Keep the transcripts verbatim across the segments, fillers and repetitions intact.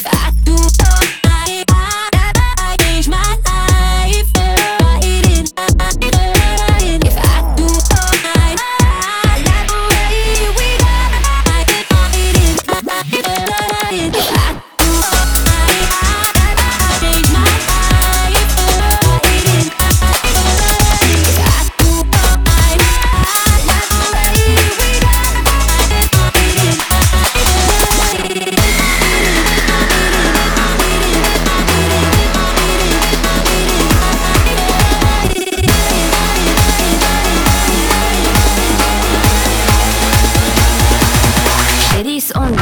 I do, I, I, I change my life. If I do, I, I like the way we got. If I do, I, I change my life. If I do, I, I like the way we got. Ladies only.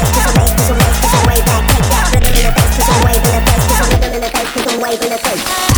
Wave in the face.